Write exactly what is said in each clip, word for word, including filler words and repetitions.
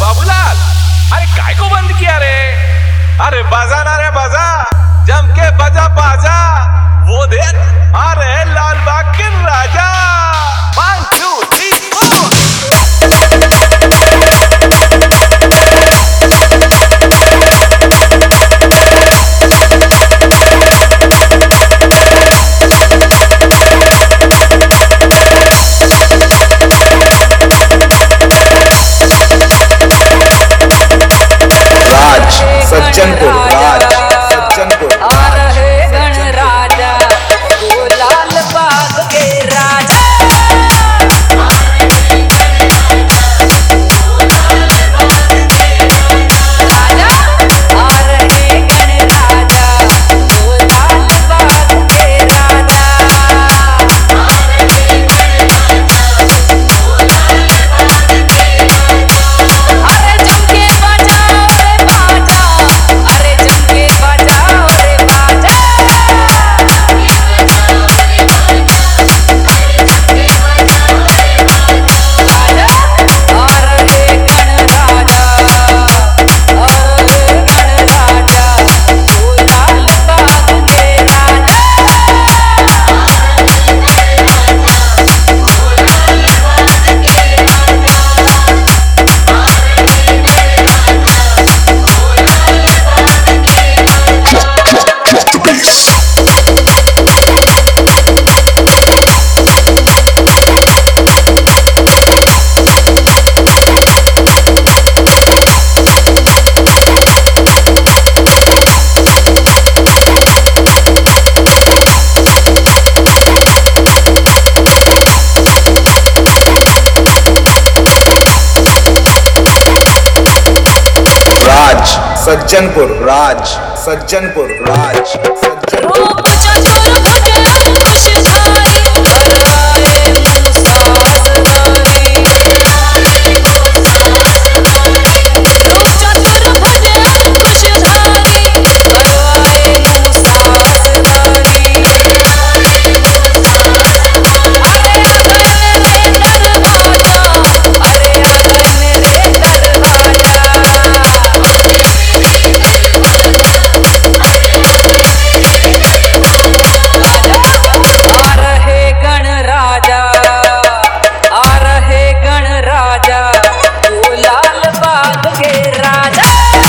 बाबूलाल, अरे काय को बंद किया रे? अरे बजा ना रे बजा, जम के बजा बाजा, वो देख आ रहे लाल बाग के राजा। One two three four. Sajjanpur राज सज्जनपुर आ रहे गण राजा वो लाल बाग के राजा। राजा आ रहे गण राजा वो लाल बाग के राजा। अरे जम के बजाओ रे बाजा, अरे जम के बजाओ रे बाजा। राजा आ रहे गण राजा, आ रहे गण राजा वो लाल बाग के राजा। राज सज्जनपुर राज सज्जनपुर राज सज्जनपुर रूप चतुर्भुज अंकुशधारी बरआए मूसा असवारी। रूप चतुर्भुज अंकुशधारी बरआए मूसा असवारी। अरे आंगन रे दरवाजा, अरे आंगन रे दरवाजा। आ रहे गण राजा, आ रहे गण राजा वो लाल बाग के राजा।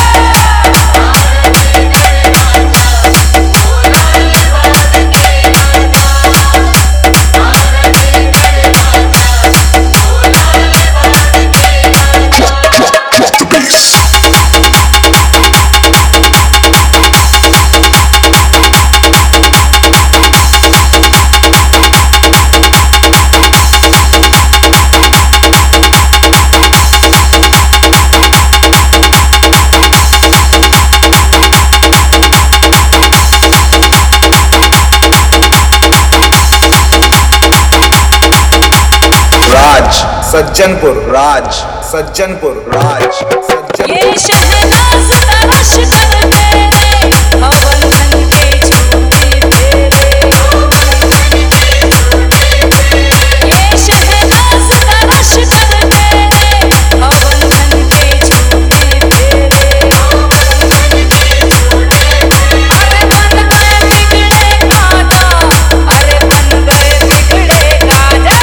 राज सज्जनपुर राज सज्जनपुर राज सज्जनपुर ये शहनाज तराश कर मेरे हवन धन के झूठे फेरे। ये शहनाज तराश कर मेरे हवन धन के झूठे फेरे। अरे बन गए बिगड़े काजा, अरे बन गए बिगड़े काजा।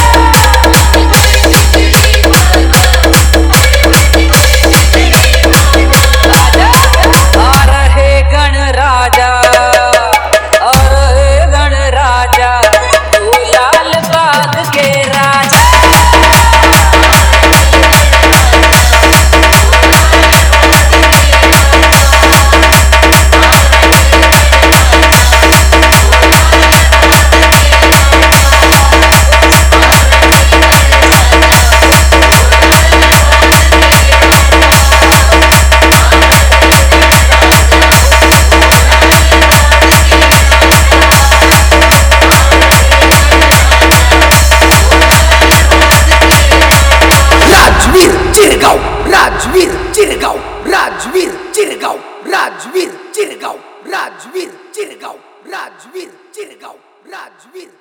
राजा आ रहे गण राजा, आ रहे गण राजा वो लाल बाग के राजा। राजवीर चिरगाव राजवीर चिरगाव राजवीर चिरगाव राजवीर चिरगाव राजवीर चिरगाव राजवीर चिरगाव राजवीर